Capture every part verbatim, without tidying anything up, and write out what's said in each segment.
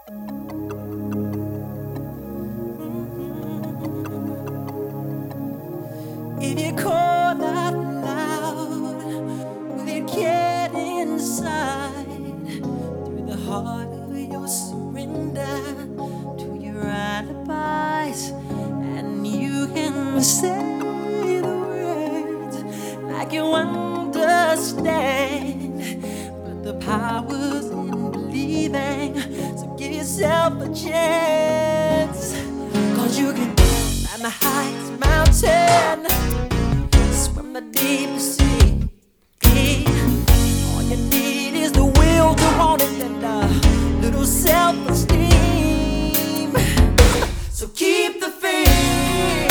If you call out loud, will it get inside through the heart of your surrender to your alibis? And you can say the words like you understand, but the power's in believing. So give yourself a chance, 'cause you can climb the highest mountain, swim the deepest sea. All you need is the will to want it and a little self-esteem. So keep the faith.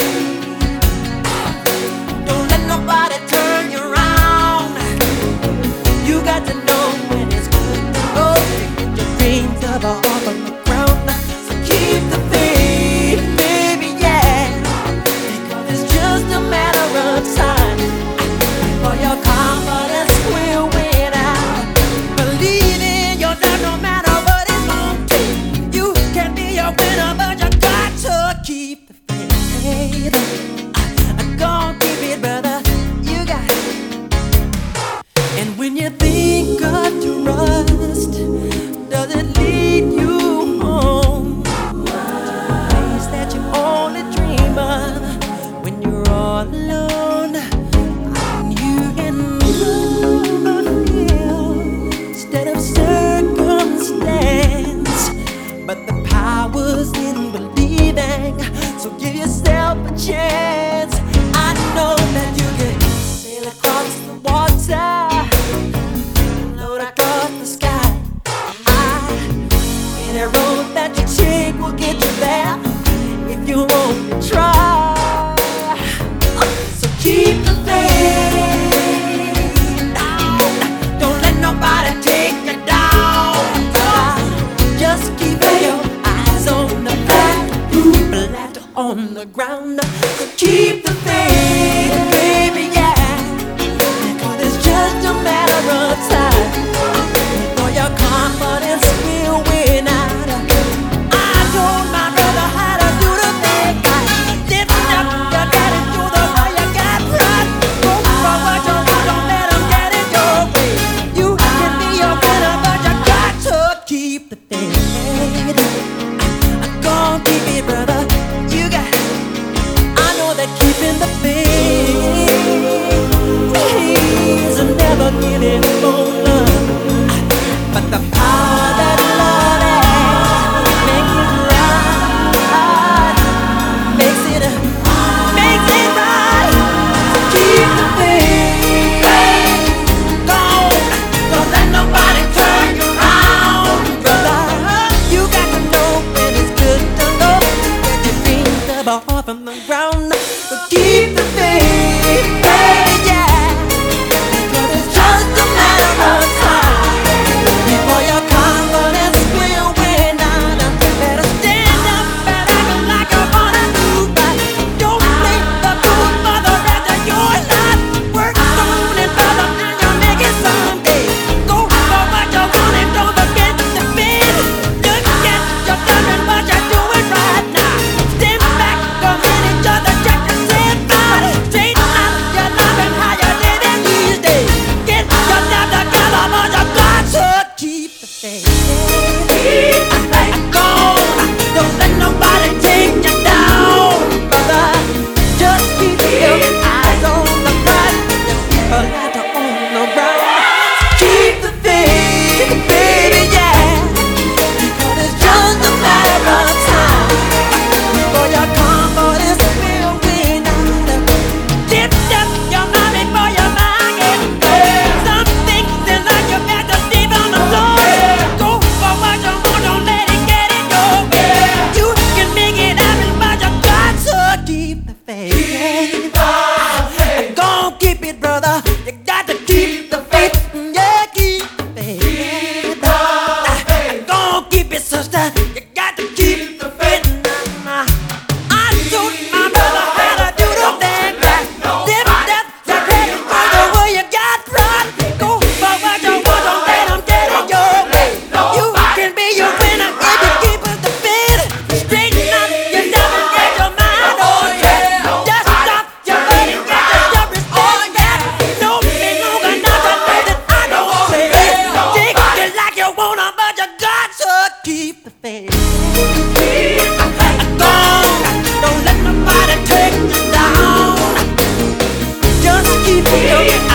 Don't let nobody turn you around. You got to know when it's good to go. Get your dreams up off of the ground. So keep the faith, baby, yeah. Because it's just a matter of time before your confidence will win out. Believe in yourself no matter what it's gonna take. You can be a winner, but you got to keep the faith. I'm gonna keep it, brother. You got it. And when you think of trust, does it lead you home? Place that you only dream of when you're all alone. And you can move the field instead of circumstance. But the power's in believing, so give yourself a chance. I know that you can sail across the water, float across the sky. Any road that you take will get you there if you want to try. So keep the faith. Don't let nobody take you down. Just keep your eyes on the back, flat on the ground. So keep the faith, baby, yeah. Because it's just a matter of time before your confidence will win out. I told my brother how to do the thing right. Lifting up your daddy to the way you got pride. Go for what you want, don't let them get in your way. You can be a winner, but you got to keep the faith. I'm gonna keep it, brother. You got it. I know that keep believe in your